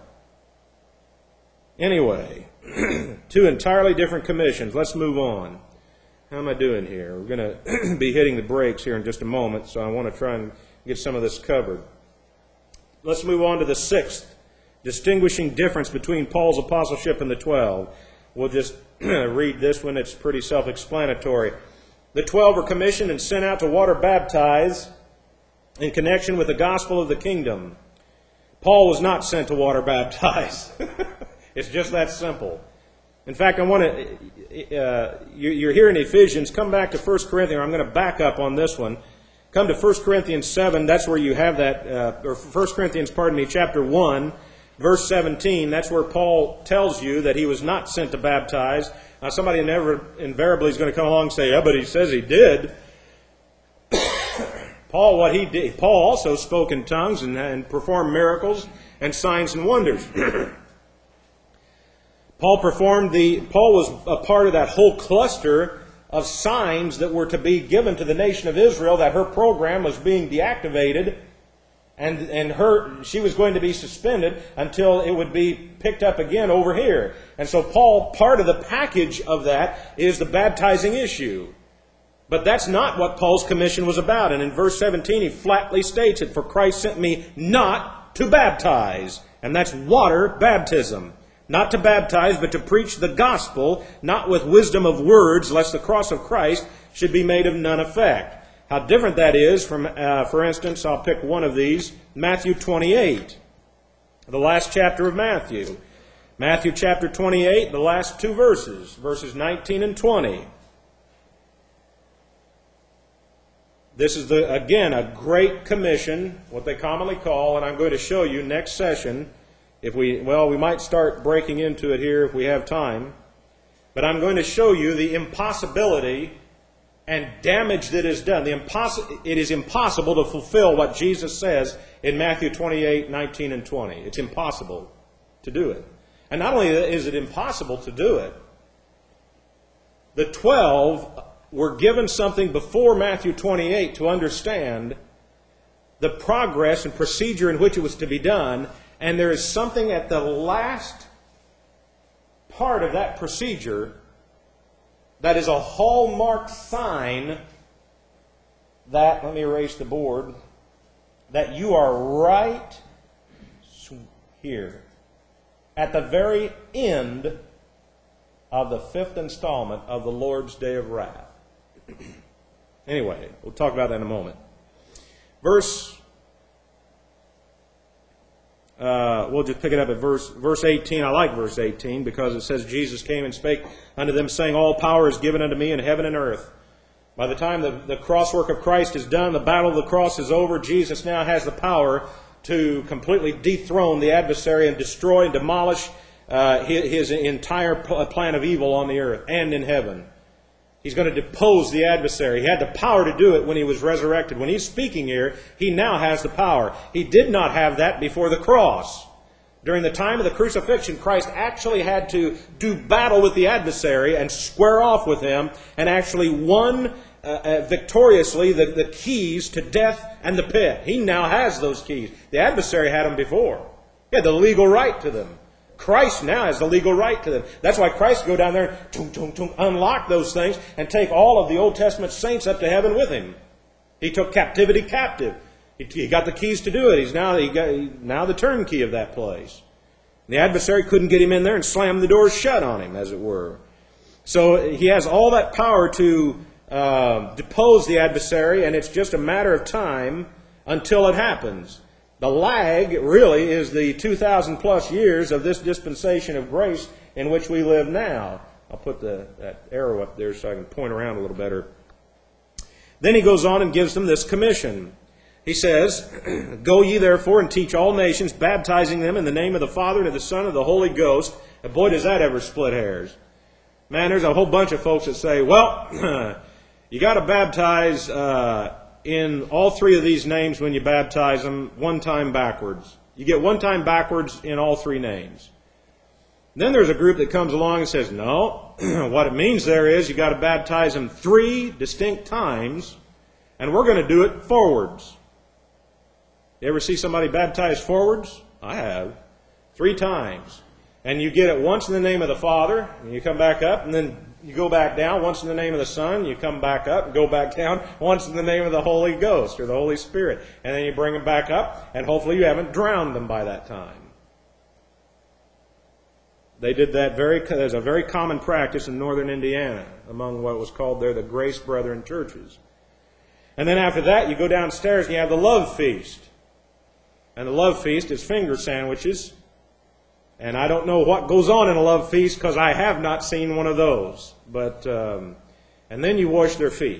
Anyway, two entirely different commissions. Let's move on. How am I doing here? We're going to be hitting the brakes here in just a moment, so I want to try and get some of this covered. Let's move on to the sixth distinguishing difference between Paul's apostleship and the twelve. We'll just read this one. It's pretty self-explanatory. The twelve were commissioned and sent out to water baptize in connection with the gospel of the kingdom. Paul was not sent to water baptize. It's just that simple. In fact, I want to, uh, you're here in Ephesians. Come back to First Corinthians. I'm going to back up on this one. Come to First Corinthians seven. That's where you have that, uh, or First Corinthians, pardon me, chapter one. Verse seventeen, that's where Paul tells you that he was not sent to baptize. Now, somebody never invariably is going to come along and say, yeah, but he says he did. Paul, what he did, Paul also spoke in tongues and, and performed miracles and signs and wonders. Paul performed the, Paul was a part of that whole cluster of signs that were to be given to the nation of Israel, that her program was being deactivated. And and her she was going to be suspended until it would be picked up again over here. And so Paul, part of the package of that is the baptizing issue. But that's not what Paul's commission was about. And in verse seventeen he flatly states it, for Christ sent me not to baptize. And that's water baptism. Not to baptize, but to preach the gospel, not with wisdom of words, lest the cross of Christ should be made of none effect. How different that is from, uh, for instance, I'll pick one of these, Matthew twenty-eight, the last chapter of Matthew. Matthew chapter twenty-eight, the last two verses, verses nineteen and twenty. This is, the again, a great commission, what they commonly call, and I'm going to show you next session, if we, well, we might start breaking into it here if we have time, but I'm going to show you the impossibility and damage that is done. The imposs- it is impossible to fulfill what Jesus says in Matthew twenty-eight, nineteen, and twenty. It's impossible to do it. And not only is it impossible to do it, the twelve were given something before Matthew twenty-eight to understand the progress and procedure in which it was to be done, and there is something at the last part of that procedure that is a hallmark sign that, let me erase the board, that you are right here at the very end of the fifth installment of the Lord's Day of Wrath. Anyway, we'll talk about that in a moment. Verse, uh, we'll just pick it up at verse verse eighteen. I like verse eighteen because it says, Jesus came and spake unto them, saying, all power is given unto me in heaven and earth. By the time the, the cross work of Christ is done, the battle of the cross is over, Jesus now has the power to completely dethrone the adversary and destroy and demolish uh, his, his entire plan of evil on the earth and in heaven. He's going to depose the adversary. He had the power to do it when he was resurrected. When he's speaking here, he now has the power. He did not have that before the cross. During the time of the crucifixion, Christ actually had to do battle with the adversary and square off with him, and actually won uh, uh, victoriously the, the keys to death and the pit. He now has those keys. The adversary had them before. He had the legal right to them. Christ now has the legal right to them. That's why Christ could go down there and tung, tung, tung, unlock those things and take all of the Old Testament saints up to heaven with him. He took captivity captive. He, he got the keys to do it. He's now, he got, he, now the turnkey of that place. The adversary couldn't get him in there and slam the doors shut on him, as it were. So he has all that power to uh, depose the adversary, and it's just a matter of time until it happens. The lag, really, is the two thousand plus years of this dispensation of grace in which we live now. I'll put the, that arrow up there so I can point around a little better. Then he goes on and gives them this commission. He says, "Go ye therefore and teach all nations, baptizing them in the name of the Father and of the Son and of the Holy Ghost." And boy, does that ever split hairs. Man, there's a whole bunch of folks that say, well, you got to baptize uh, in all three of these names when you baptize them one time backwards. You get one time backwards in all three names. Then there's a group that comes along and says, no, what it means there is you got to baptize them three distinct times, and we're going to do it forwards. You ever see somebody baptized forwards? I have. Three times. And you get it once in the name of the Father, and you come back up, and then you go back down. Once in the name of the Son, you come back up and go back down. Once in the name of the Holy Ghost or the Holy Spirit. And then you bring them back up, and hopefully you haven't drowned them by that time. They did that very, there's a very common practice in northern Indiana among what was called there the Grace Brethren churches. And then after that, you go downstairs and you have the love feast. And the love feast is finger sandwiches. And I don't know what goes on in a love feast because I have not seen one of those. But um, and then you wash their feet.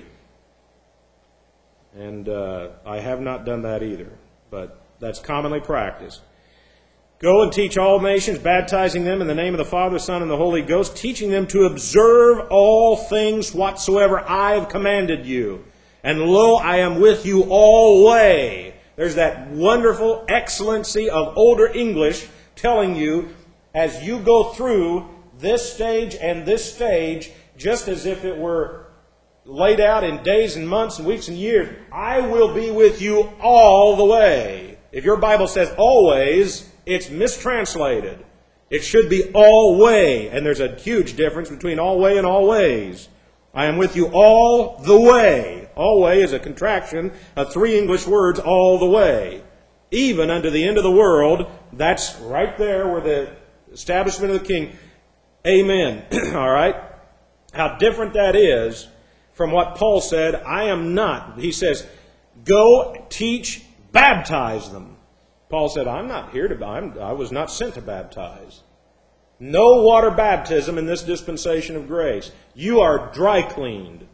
And uh, I have not done that either. But that's commonly practiced. Go and teach all nations, baptizing them in the name of the Father, Son, and the Holy Ghost, teaching them to observe all things whatsoever I have commanded you. And lo, I am with you always. There's that wonderful excellency of older English telling you, as you go through this stage and this stage, just as if it were laid out in days and months and weeks and years, I will be with you all the way. If your Bible says always, it's mistranslated. It should be always, and there's a huge difference between always and always. I am with you all the way. Always is a contraction of three English words, all the way. Even unto the end of the world, that's right there where the establishment of the king. Amen. All right? How different that is from what Paul said, I am not. He says, go, teach, baptize them. Paul said, I'm not here to, I'm, I was not sent to baptize. No water baptism in this dispensation of grace. You are dry cleaned.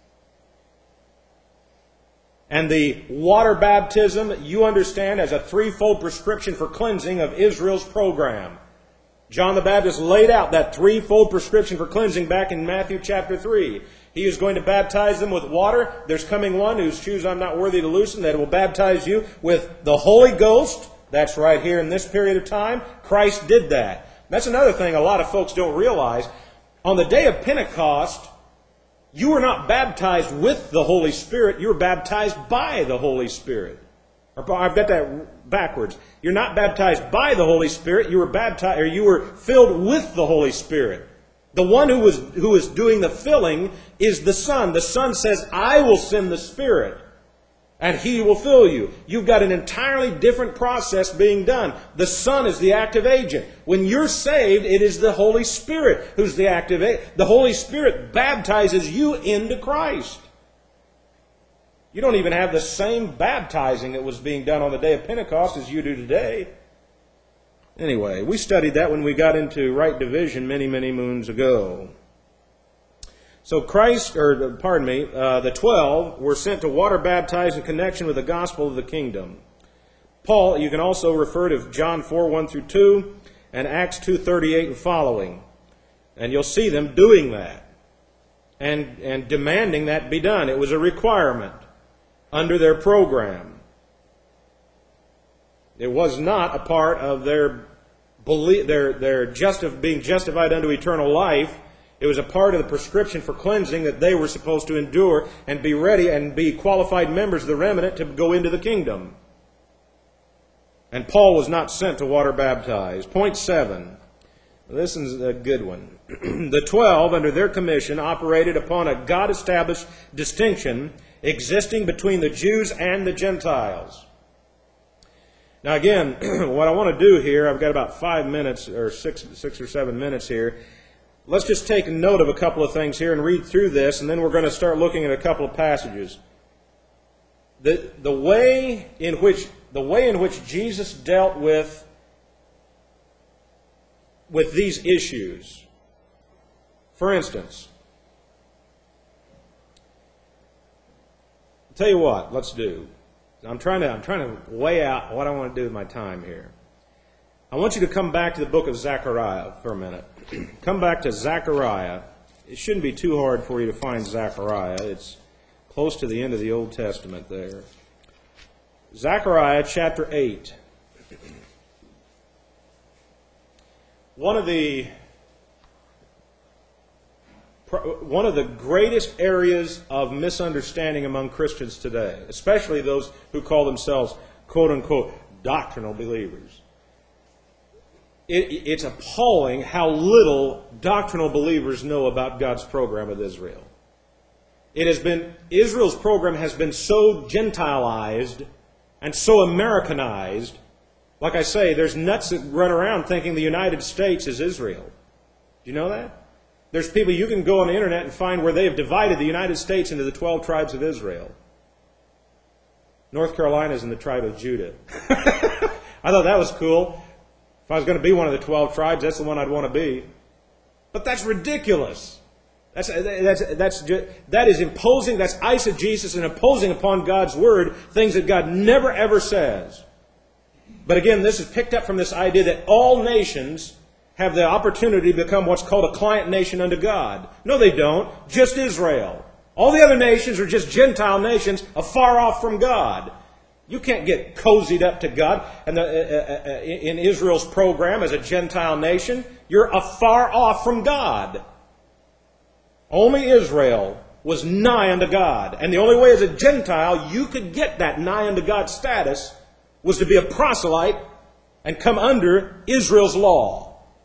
And the water baptism, you understand, as a threefold prescription for cleansing of Israel's program. John the Baptist laid out that threefold prescription for cleansing back in Matthew chapter three. He is going to baptize them with water. There's coming one whose shoes I'm not worthy to loosen, that will baptize you with the Holy Ghost. That's right here in this period of time. Christ did that. That's another thing a lot of folks don't realize. On the day of Pentecost, you were not baptized with the Holy Spirit. You were baptized by the Holy Spirit. Or I've got that backwards. You're not baptized by the Holy Spirit. You were baptized, or you were filled with the Holy Spirit. The one who was who is doing the filling is the Son. The Son says, "I will send the Spirit, and He will fill you." You've got an entirely different process being done. The Son is the active agent. When you're saved, it is the Holy Spirit who's the active agent. The Holy Spirit baptizes you into Christ. You don't even have the same baptizing that was being done on the day of Pentecost as you do today. Anyway, we studied that when we got into right division many, many moons ago. So Christ, or pardon me, uh, the twelve were sent to water baptize in connection with the gospel of the kingdom. Paul, you can also refer to John four, one through two, and Acts two, thirty-eight and following. And you'll see them doing that and, and demanding that be done. It was a requirement under their program. It was not a part of their belief, their, their just of being justified unto eternal life. It was a part of the prescription for cleansing that they were supposed to endure and be ready and be qualified members of the remnant to go into the kingdom. And Paul was not sent to water baptize. Point seven. This is a good one. The twelve, under their commission, operated upon a God-established distinction existing between the Jews and the Gentiles. Now again, what I want to do here, I've got about five minutes, or six, six or seven minutes here. Let's just take note of a couple of things here and read through this, and then we're going to start looking at a couple of passages. The, the way in which the way in which Jesus dealt with, with these issues. For instance, I'll tell you what, let's do. I'm trying to I'm trying to weigh out what I want to do with my time here. I want you to come back to the book of Zechariah for a minute. Come back to Zechariah. It shouldn't be too hard for you to find Zechariah. It's close to the end of the Old Testament there. Zechariah chapter eight. One of the one of the greatest areas of misunderstanding among Christians today, especially those who call themselves quote-unquote doctrinal believers. It, it's appalling how little doctrinal believers know about God's program with Israel. It has been Israel's program has been so Gentilized and so Americanized. Like I say, there's nuts that run around thinking the United States is Israel. Do you know that? There's people, you can go on the internet and find where they have divided the United States into the twelve tribes of Israel. North Carolina is in the tribe of Judah. I thought that was cool. If I was going to be one of the twelve tribes, that's the one I'd want to be. But that's ridiculous. That's, that's, that's, that is imposing, that's eisegesis and imposing upon God's Word things that God never ever says. But again, this is picked up from this idea that all nations have the opportunity to become what's called a client nation unto God. No, they don't. Just Israel. All the other nations are just Gentile nations afar off from God. You can't get cozied up to God. And the, uh, uh, in Israel's program as a Gentile nation, you're afar off from God. Only Israel was nigh unto God. And the only way as a Gentile you could get that nigh unto God status was to be a proselyte and come under Israel's law.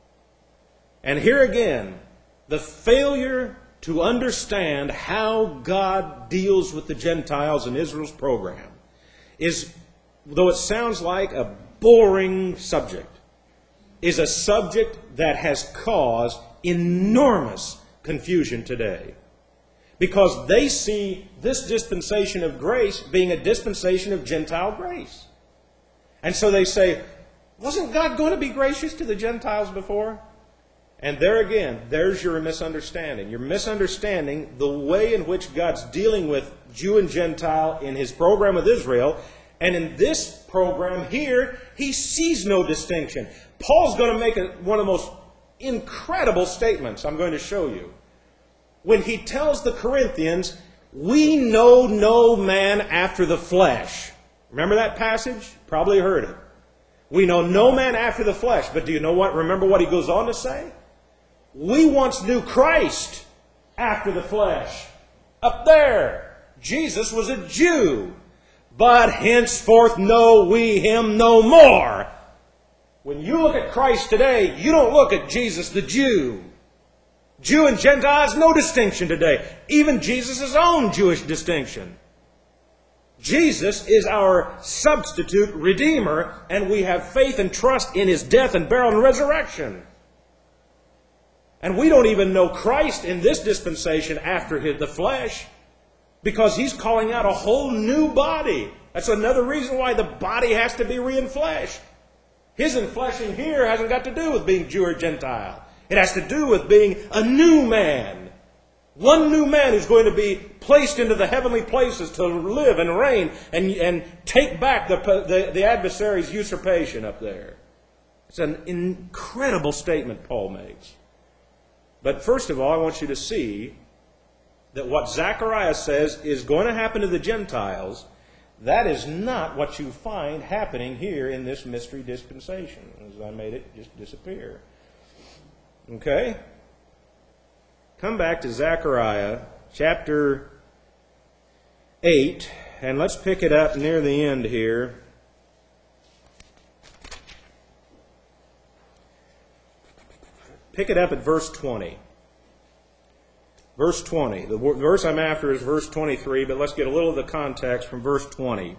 And here again, the failure to understand how God deals with the Gentiles in Israel's program is, though it sounds like a boring subject, is a subject that has caused enormous confusion today. Because they see this dispensation of grace being a dispensation of Gentile grace. And so they say, wasn't God going to be gracious to the Gentiles before? And there again, there's your misunderstanding. You're misunderstanding the way in which God's dealing with Jew and Gentile in His program with Israel. And in this program here, He sees no distinction. Paul's going to make a, one of the most incredible statements I'm going to show you. When he tells the Corinthians, we know no man after the flesh. Remember that passage? Probably heard it. We know no man after the flesh. But do you know what? Remember what he goes on to say? We once knew Christ after the flesh. Up there, Jesus was a Jew. But henceforth know we him no more. When you look at Christ today, you don't look at Jesus the Jew. Jew and Gentile has no distinction today. Even Jesus' own Jewish distinction. Jesus is our substitute Redeemer, and we have faith and trust in His death and burial and resurrection. And we don't even know Christ in this dispensation after his, the flesh, because He's calling out a whole new body. That's another reason why the body has to be re-enfleshed. His enfleshing here hasn't got to do with being Jew or Gentile. It has to do with being a new man. One new man who's going to be placed into the heavenly places to live and reign and, and take back the, the, the adversary's usurpation up there. It's an incredible statement Paul makes. But first of all, I want you to see that what Zechariah says is going to happen to the Gentiles, that is not what you find happening here in this mystery dispensation, as I made it just disappear. Okay? Come back to Zechariah chapter eight, and let's pick it up near the end here. Pick it up at verse twenty. Verse twenty. The verse I'm after is verse twenty-three, but let's get a little of the context from verse twenty.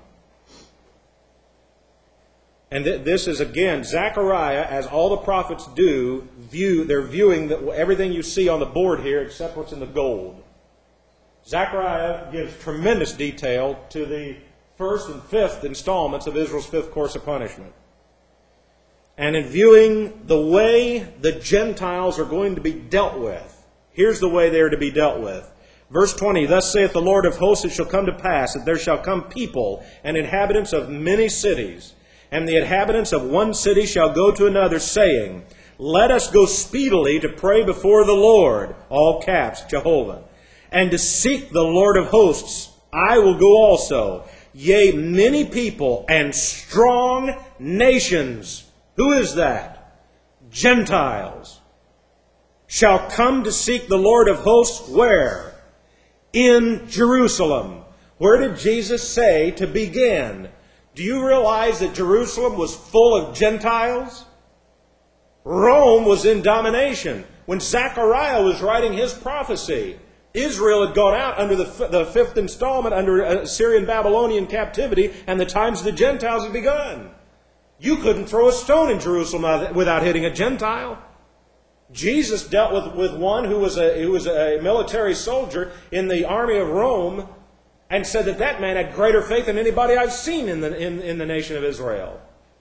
And th- this is, again, Zechariah, as all the prophets do, view, they're viewing the, everything you see on the board here except what's in the gold. Zechariah gives tremendous detail to the first and fifth installments of Israel's fifth course of punishment. And in viewing the way the Gentiles are going to be dealt with, here's the way they are to be dealt with. Verse twenty, Thus saith the Lord of hosts, it shall come to pass that there shall come people and inhabitants of many cities, and the inhabitants of one city shall go to another, saying, Let us go speedily to pray before the Lord, all caps, Jehovah, and to seek the Lord of hosts. I will go also. Yea, many people and strong nations. Who is that? Gentiles. Shall come to seek the Lord of hosts where? In Jerusalem. Where did Jesus say to begin? Do you realize that Jerusalem was full of Gentiles? Rome was in domination. When Zechariah was writing his prophecy, Israel had gone out under the, the fifth installment under Assyrian Babylonian captivity, and the times of the Gentiles had begun. You couldn't throw a stone in Jerusalem without hitting a Gentile. Jesus dealt with, with one who was, a, who was a military soldier in the army of Rome, and said that that man had greater faith than anybody I've seen in the, in, in the nation of Israel.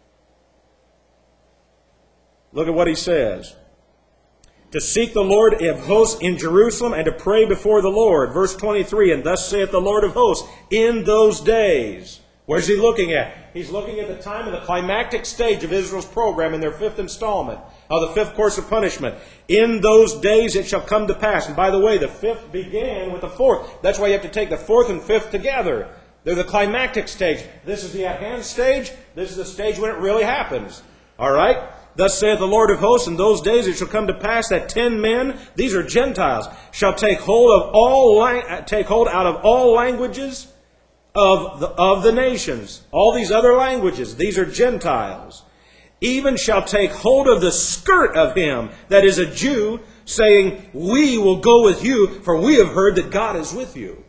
Look at what he says. To seek the Lord of hosts in Jerusalem and to pray before the Lord. Verse twenty-three, And thus saith the Lord of hosts, in those days. Where's he looking at? He's looking at the time of the climactic stage of Israel's program in their fifth installment of the fifth course of punishment. In those days it shall come to pass. And by the way, the fifth began with the fourth. That's why you have to take the fourth and fifth together. They're the climactic stage. This is the at-hand stage. This is the stage when it really happens. All right? Thus saith the Lord of hosts, in those days it shall come to pass that ten men, these are Gentiles, shall take hold of all take hold out of all languages of the, of the nations. All these other languages, these are Gentiles. Even shall take hold of the skirt of him that is a Jew, saying, We will go with you, for we have heard that God is with you.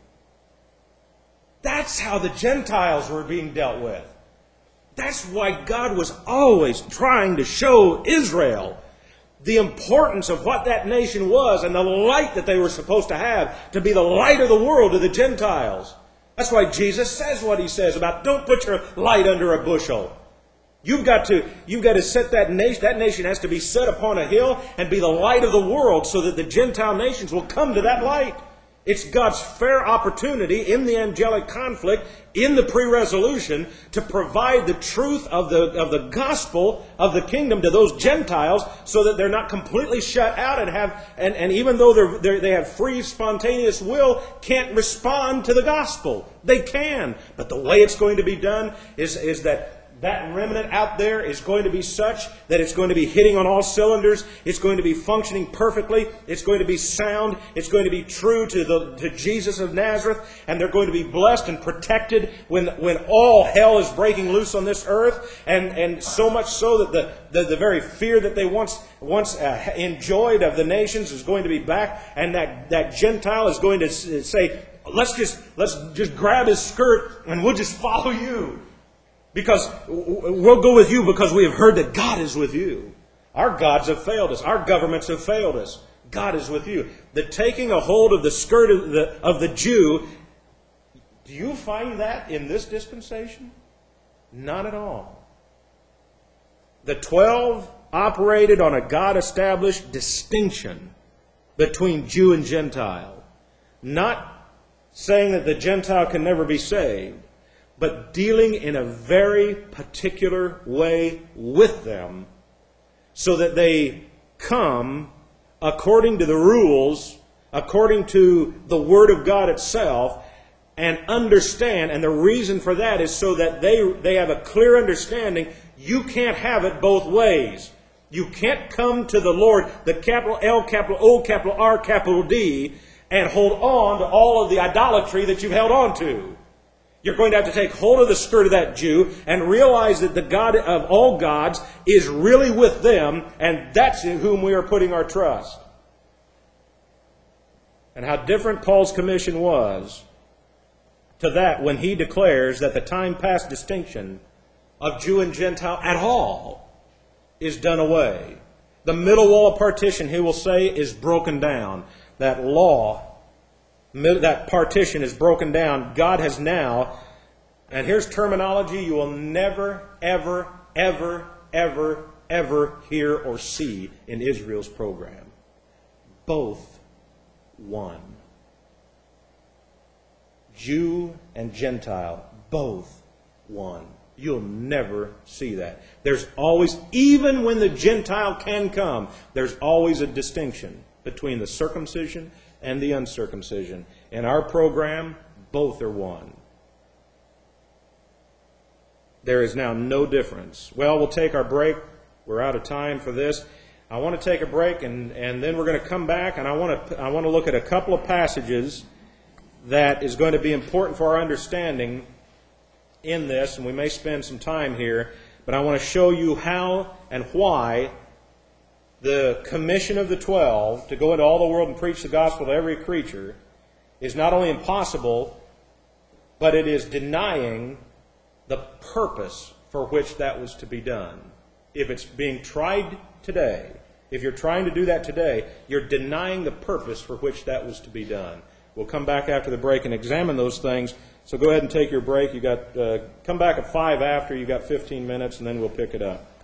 That's how the Gentiles were being dealt with. That's why God was always trying to show Israel the importance of what that nation was and the light that they were supposed to have to be the light of the world to the Gentiles. That's why Jesus says what he says about don't put your light under a bushel. You've got to, you've got to set that nation, that nation has to be set upon a hill and be the light of the world so that the Gentile nations will come to that light. It's God's fair opportunity in the angelic conflict, in the pre-resolution, to provide the truth of the, of the gospel of the kingdom to those Gentiles so that they're not completely shut out and have, and, and even though they're, they're, they have free, spontaneous will, can't respond to the gospel. They can. But the way it's going to be done is, is that that remnant out there is going to be such that it's going to be hitting on all cylinders. It's going to be functioning perfectly. It's going to be sound. It's going to be true to the to Jesus of Nazareth. And they're going to be blessed and protected when when all hell is breaking loose on this earth. And, and so much so that the, the, the very fear that they once once uh, enjoyed of the nations is going to be back. And that, that Gentile is going to say, let's just, let's just grab his skirt and we'll just follow you. Because we'll go with you because we have heard that God is with you. Our gods have failed us. Our governments have failed us. God is with you. The taking a hold of the skirt of the, of the Jew, do you find that in this dispensation? Not at all. The twelve operated on a God-established distinction between Jew and Gentile. Not saying that the Gentile can never be saved, but dealing in a very particular way with them so that they come according to the rules, according to the Word of God itself, and understand. And the reason for that is so that they, they have a clear understanding. You can't have it both ways. You can't come to the Lord, the capital L, capital O, capital R, capital D, and hold on to all of the idolatry that you've held on to. You're going to have to take hold of the skirt of that Jew and realize that the God of all gods is really with them, and that's in whom we are putting our trust. And how different Paul's commission was to that when he declares that the time past distinction of Jew and Gentile at all is done away. The middle wall of partition, he will say, is broken down. That law, that partition is broken down. God has now, and here's terminology you will never, ever, ever, ever, ever hear or see in Israel's program. Both one. Jew and Gentile, both one. You'll never see that. There's always, even when the Gentile can come, there's always a distinction between the circumcision and the uncircumcision. In our program, both are one. There is now no difference. Well, we'll take our break. We're out of time for this. I want to take a break, and, and then we're going to come back, and I want to I want to look at a couple of passages that is going to be important for our understanding in this, and we may spend some time here, but I want to show you how and why the commission of the twelve to go into all the world and preach the gospel to every creature is not only impossible, but it is denying the purpose for which that was to be done. If it's being tried today, if you're trying to do that today, you're denying the purpose for which that was to be done. We'll come back after the break and examine those things. So go ahead and take your break. You got uh, come back at five after. You got fifteen minutes, and then we'll pick it up.